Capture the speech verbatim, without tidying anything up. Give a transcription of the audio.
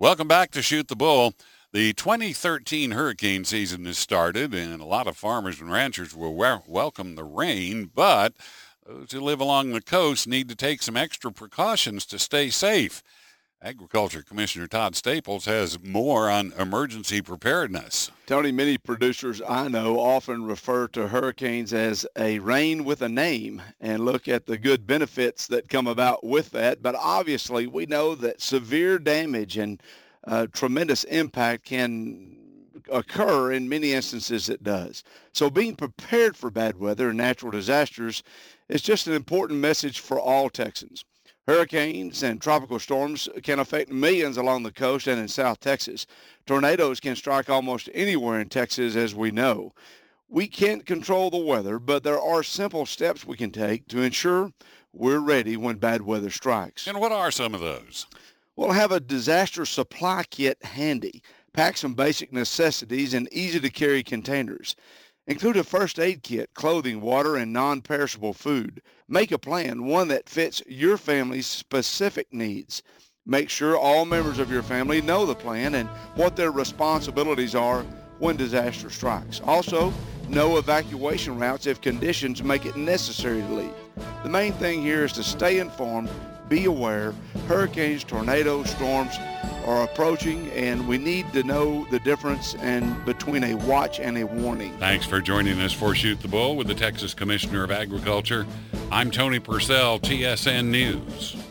Welcome back to Shoot the Bull. The twenty thirteen hurricane season has started, and a lot of farmers and ranchers will we- welcome the rain, but those who live along the coast need to take some extra precautions to stay safe. Agriculture Commissioner Todd Staples has more on emergency preparedness. Tony, many producers I know often refer to hurricanes as a rain with a name and look at the good benefits that come about with that. But obviously, we know that severe damage and uh, tremendous impact can occur. In many instances it does. So being prepared for bad weather and natural disasters is just an important message for all Texans. Hurricanes and tropical storms can affect millions along the coast and in South Texas. Tornadoes can strike almost anywhere in Texas, as we know. We can't control the weather, but there are simple steps we can take to ensure we're ready when bad weather strikes. And what are some of those? We'll have a disaster supply kit handy. Pack some basic necessities in easy-to-carry containers. Include a first aid kit, clothing, water, and non-perishable food. Make a plan, one that fits your family's specific needs. Make sure all members of your family know the plan and what their responsibilities are when disaster strikes. Also, know evacuation routes if conditions make it necessary to leave. The main thing here is to stay informed, be aware. Hurricanes, tornadoes, storms are approaching, and we need to know the difference and between a watch and a warning. Thanks for joining us for Shoot the Bull with the Texas Commissioner of Agriculture. I'm Tony Purcell, T S N News.